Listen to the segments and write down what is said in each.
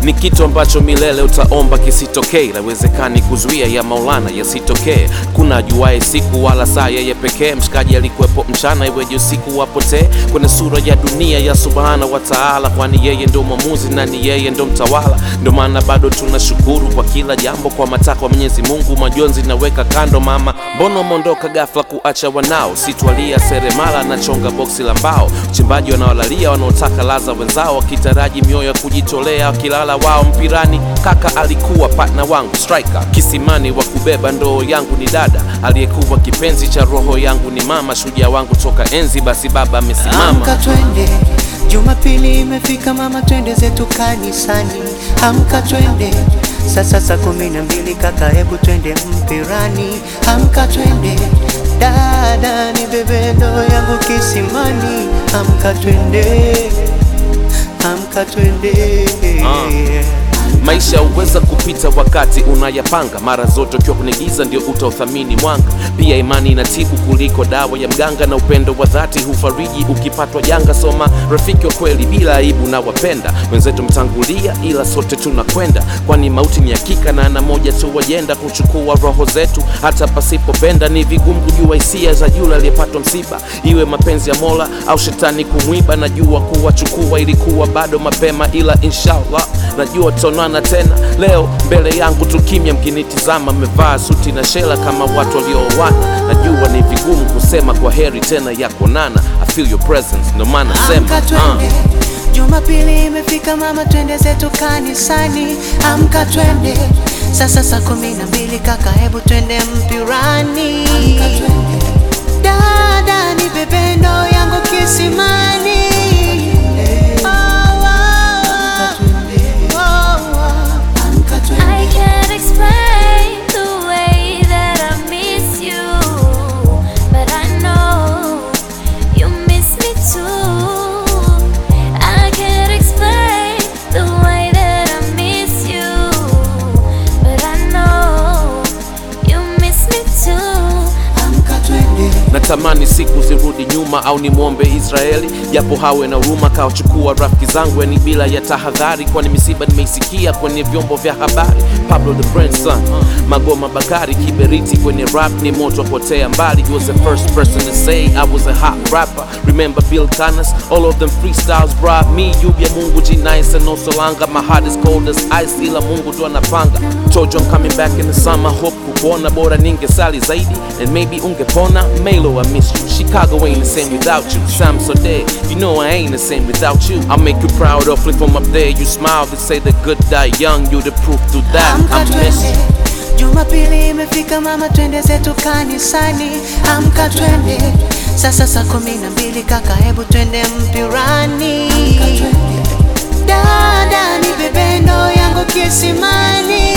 ni kitu ambacho milele utaomba kisitokee. Inawezekani kuzuia ya Maulana yasitokee. Kuna ajuaye siku wala saa yeye pekee. Mshikaji alikuwepo mchana, iweje usiku wapotee kwenye sura ya dunia ya Subhanahu wa Ta'ala, kwani yeye ndo mwamuzi na ni yeye ndo mtawala. Ndo maana bado tunashukuru kwa kila jambo, kwa matakwa Mwenyezi Mungu majonzi naweka kando. Mama, mbona umeondoka ghafla kuacha wanao? Sitwalia seremala na chonga boksi la mbao. Uchimbaji wanaolalia wanaotaka laza wenzao, wakitaraji mioyo ya kujitolea wakilala wao mpirani. Kaka alikuwa partner wangu striker, kisimani wa kubeba ndoo yangu ni dada, aliyekuwa kipenzi cha roho yangu ni mama, shujaa wangu toka enzi basi baba amesimama. Amka twende, Jumapili imefika mama, twende zetu kanisani. Amka twende, sasa saa 12 kaka, hebu twende mpirani. Amka twende, dada ni bebe ndoo yangu kisimani. Amka twende, amka twende. Maisha uweza kupita wakati unayapanga, mara zote ukiwa kwenye giza ndio utauthamini mwanga. Pia imani inatibu kuliko dawa ya mganga, na upendo wa dhati hufariji ukipatwa janga. Soma rafiki wa kweli bila aibu na wapenda wenzetu mtangulia, ila sote tunakwenda, kwani mauti ni hakika na ana moja tu wajenda kuchukua roho zetu hata pasipopenda. Ni vigumu kujua hisia za yule aliyepatwa msiba, iwe mapenzi ya Mola au shetani kumwiba. Najua kuwachukua ilikuwa bado mapema, ila inshallah najua tonana tena. Leo mbele yangu tukimya, mkinitizama mevaa suti na shela kama watu walioana. Najua ni vigumu kusema kwa heri tena ya kuonana. I feel your presence, no maana sema Jumapili imefika mama, twende zetu kanisani. Amka twende, sasa saa 12 kaka, hebu twende mpirani. Dada ni bebe ndoo yangu kisimani. Natamani siku zirudi nyuma au ni muombe Israeli, japo hawe na huruma kawachukua rafiki zangu, yani bila ya tahadhari, kwani misiba nimeisikia kwenye vyombo vya habari. Pablo the Grandson, Magoma Bakari, Kiberiti kwenye rap ni moto potea mbali. He was the first person to say I was a hot rapper. Remember Bill Canas, all of them freestyles brought me. Yubia Mungu G-Nice and no Solanga, my heart is cold as ice, ila Mungu ndo anapanga. Told you I'm coming back in the summer, hope kukuona bora ningesali zaidi and maybe ungepona. Melo, I miss you. Chicago ain't the same without you. Sam so dead, you know I ain't the same without you. I'll make you proud, hopefully from up there you smile. They say the good die young, you the proof to that. I'm missing. Jumapili imefika mama, twende zetu kanisani. Amka twende, sasa saa 12 kaka, hebu twende mpirani. Dada ni bebe ndoo yangu kisimani.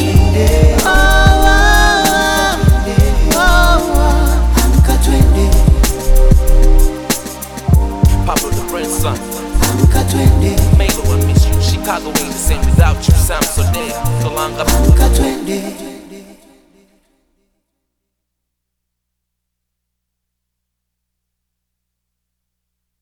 Pablo the Grandson, Amka twende, Melo, I miss you. Chicago ain't the same without you. Sam so dead, so long. amka twende.